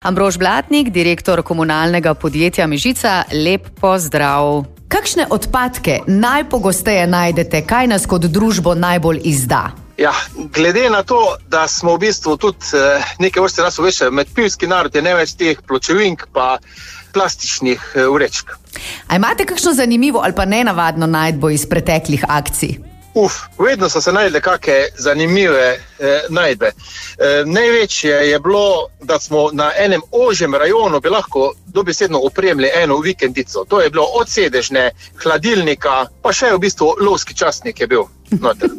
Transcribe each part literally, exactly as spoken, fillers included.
Ambrož Blatnik, direktor komunalnega podjetja Mežica, lep pozdrav. Kakšne odpadke najpogosteje najdete? Kaj nas kot družbo najbolj izda? Ja, glede na to, da smo v bistvu tudi eh, neke vrste nas uveče, med pivski narod je največ teh pločevink pa plastičnih eh, vrečk. A imate kakšno zanimivo ali pa nenavadno najdbo iz preteklih akcij? Uf, vedno so se najdle kakšne zanimive eh, najdbe. Eh, največje je bilo, da smo na enem ožjem rajonu bi lahko dobesedno opremili eno vikendico. To je bilo od sedežne, hladilnika, pa še v bistvu lovski časnik je bil noter.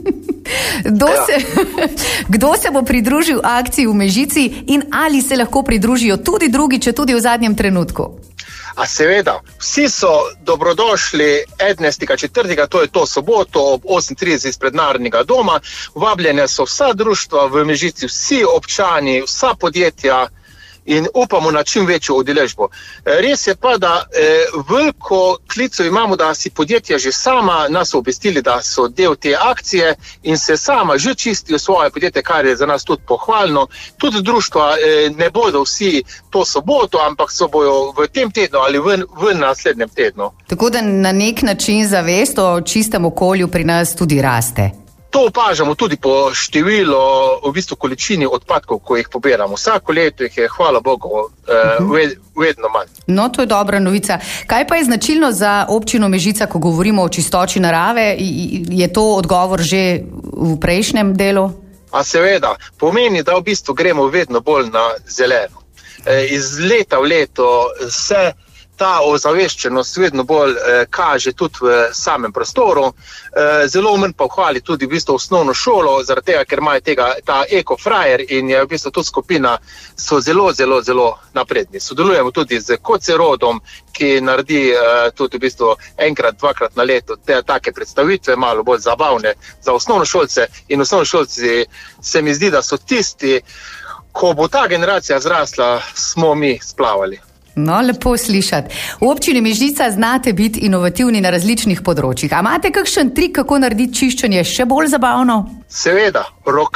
Kdo, ja. se, kdo se bo pridružil akciji v Mežici in ali se lahko pridružijo tudi drugi, če tudi v zadnjem trenutku? A seveda, vsi so dobrodošli enajstega četrtega, to je to soboto ob osem trideset izpred Narodnega doma. Vabljene so vsa društva v Mežici, vsi občani, vsa podjetja in upamo na čim večjo udeležbo. Res je pa, da eh, veliko klicev imamo, da si podjetja že sama nas obvestili, da so del te akcije in se sama že čistijo svoje podjetje, kar je za nas tudi pohvalno. Tudi društva eh, ne bodo vsi to soboto, ampak so bojo v tem tednu ali v, v naslednjem tednu. Tako da na nek način zavest o čistem okolju pri nas tudi raste. To opažamo tudi po številu, v bistvu količini odpadkov, ko jih pobiramo. Vsako leto jih je, hvala Bogu, eh, ved, vedno manj. No, to je dobra novica. Kaj pa je značilno za občino Mežica, ko govorimo o čistoči narave? Je to odgovor že v prejšnjem delu? A seveda, pomeni, da v bistvu gremo vedno bolj na zeleno. Eh, iz leta v leto se ta ozaveščenost vedno bolj eh, kaže tudi v samem prostoru. Eh, zelo manj pa hvali tudi v bistvu osnovno šolo, zaradi tega, ker imajo tega, ta ekofrajer in je v bistvu tudi skupina, so zelo, zelo, zelo napredni. Sodelujemo tudi z Kocerodom, ki naredi eh, tudi v bistvu enkrat, dvakrat na leto te take predstavitve, malo bolj zabavne za osnovnošolce in osnovnošolci se mi zdi, da so tisti, ko bo ta generacija zrasla, smo mi splavali. No, lepo slišati. V občini Mežica znate biti inovativni na različnih področjih. A imate kakšen trik, kako narediti čiščenje še bolj zabavno? Seveda,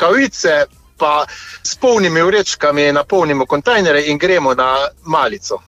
rokavice pa s polnimi vrečkami napolnimo kontejnere in gremo na malico.